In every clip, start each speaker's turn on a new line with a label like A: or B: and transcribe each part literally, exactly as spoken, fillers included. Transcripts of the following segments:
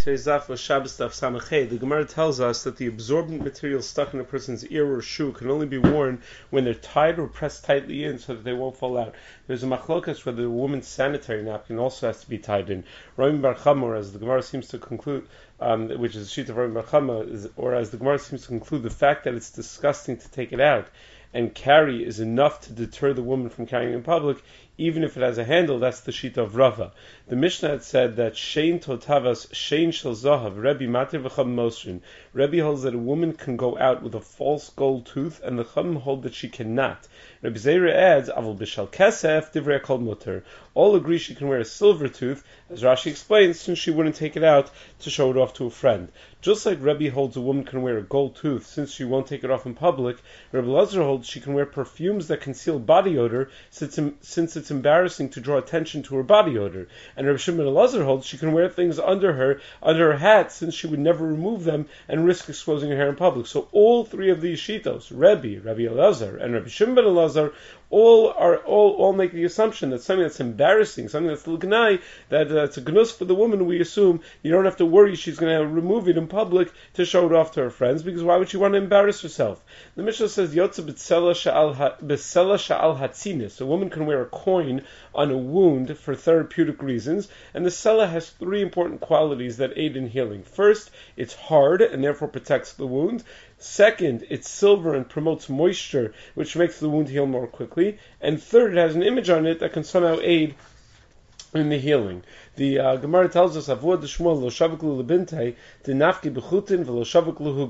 A: Today's daf was Shabbos daf Samachay. The Gemara tells us that the absorbent material stuck in a person's ear or shoe can only be worn when they're tied or pressed tightly in so that they won't fall out. There's a machlokas whether the woman's sanitary napkin also has to be tied in. Rabbi Bar Chama, as the Gemara seems to conclude, um, which is the sheet of Rabbi Bar Chama, is, or as the Gemara seems to conclude, the fact that it's disgusting to take it out and carry is enough to deter the woman from carrying in public, even if it has a handle. That's the sheet of Rava. The Mishnah had said that Shein Totavas Shein Shel Zahav Rebbe Matir v'Cham Mosrin. Rebbe holds that a woman can go out with a false gold tooth, and the Chum hold that she cannot. Rebbe Zera adds Avol B'Shal Kesef Divrei Kol Muter. All agree she can wear a silver tooth, as Rashi explains, since she wouldn't take it out to show it off to a friend. Just like Rebbe holds a woman can wear a gold tooth since she won't take it off in public, Rebbe Lazar holds she can wear perfumes that conceal body odor since, since it's embarrassing to draw attention to her body odor. And Rebbe Shimon Elazar holds she can wear things under her, under her hat, since she would never remove them and risk exposing her hair in public. So all three of these shitos, Rebbe, Rebbe Elazar, and Rebbe Shimon Elazar, all are all all make the assumption that something that's embarrassing, something that's l'gnai, that uh, it's a gnus for the woman. We assume you don't have to worry she's going to remove it in public to show it off to her friends, because why would she want to embarrass herself? The Mishnah says Yotze b'tsela sha'al hatzinis. A woman can wear a coin on a wound for therapeutic reasons, and the sela has three important qualities that aid in healing. First, it's hard and therefore protects the wound. Second, it's silver and promotes moisture, which makes the wound heal more quickly. And third, it has an image on it that can somehow aid in the healing. The uh, Gemara tells us, Avua d'Shmuel lo shavuklu lebintei dinafki b'chutin v'lo shavuklu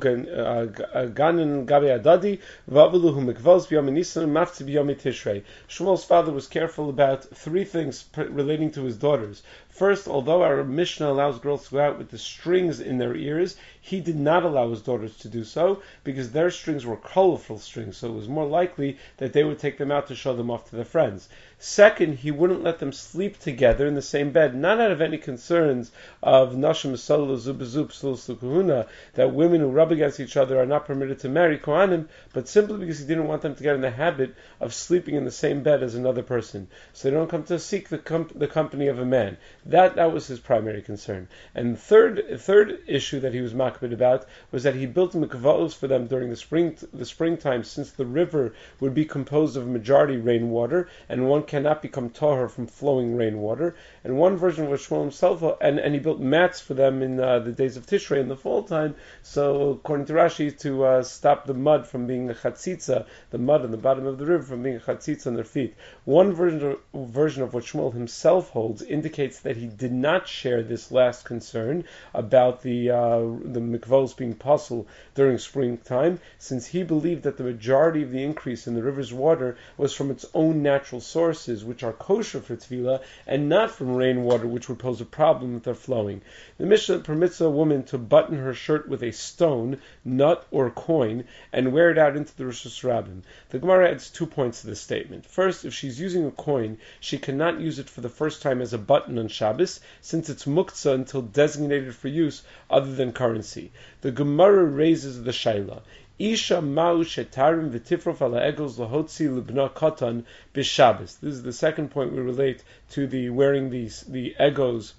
A: ganin gabe adadi v'avuluhu mikvos b'yom nisan mafti b'yom tishrei. Shmuel's father was careful about three things relating to his daughters. First, although our Mishnah allows girls to go out with the strings in their ears, he did not allow his daughters to do so because their strings were colorful strings, so it was more likely that they would take them out to show them off to their friends. Second, he wouldn't let them sleep together in the same bed, not out of any concerns of nashim solo zubazub sulsukuhuna, that women who rub against each other are not permitted to marry kohanim, but simply because he didn't want them to get in the habit of sleeping in the same bed as another person, so they don't come to seek the, com- the company of a man. That that was his primary concern. And the third third issue that he was makbid about was that he built mikvahos for them during the spring the springtime, since the river would be composed of majority rainwater, and one cannot become tahor from flowing rainwater. And one version of Shmuel himself, and, and he built mats for them in uh, the days of Tishrei in the fall time. So according to Rashi, to uh, stop the mud from being a chatzitza, the mud on the bottom of the river from being a chatzitza on their feet. One version of, version of what Shmuel himself holds indicates that he did not share this last concern about the uh, the mikvos being possible during springtime, since he believed that the majority of the increase in the river's water was from its own natural sources, which are kosher for tefillah, and not from rainwater, which would pose a problem with their flowing. The Mishnah permits a woman to button her shirt with a stone, nut, or coin, and wear it out into the Rosh Hashanah. The Gemara adds two points to this statement. First, if she's using a coin, she cannot use it for the first time as a button on Shabbos, since it's muktzah until designated for use other than currency. The Gemara raises the shaila. Isha ma'u shetarim v'tifrof ala egos lahotzi libna katan b'Shabbos. This is the second point we relate to the wearing these the egos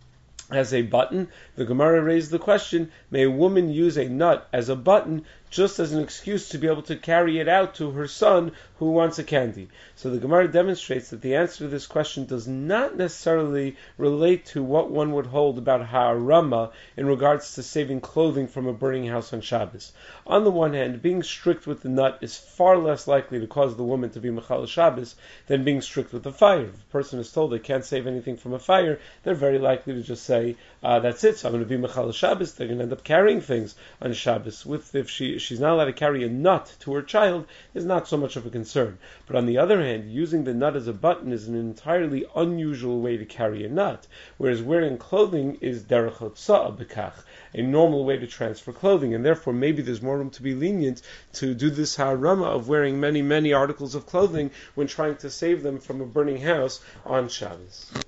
A: as a button. The Gemara raised the question, may a woman use a nut as a button just as an excuse to be able to carry it out to her son who wants a candy? So the Gemara demonstrates that the answer to this question does not necessarily relate to what one would hold about ha'arama in regards to saving clothing from a burning house on Shabbos. On the one hand, being strict with the nut is far less likely to cause the woman to be mechal Shabbos than being strict with the fire. If a person is told they can't save anything from a fire, they're very likely to just say, uh, that's it, so I'm going to be mechal Shabbos. They're going to end up carrying things on Shabbos. With if she she's not allowed to carry a nut to her child is not so much of a concern. But on the other hand, using the nut as a button is an entirely unusual way to carry a nut, whereas wearing clothing is derech hotza'ah b'kach, a normal way to transfer clothing, and therefore maybe there's more room to be lenient to do this ha'arama of wearing many, many articles of clothing when trying to save them from a burning house on Shabbos.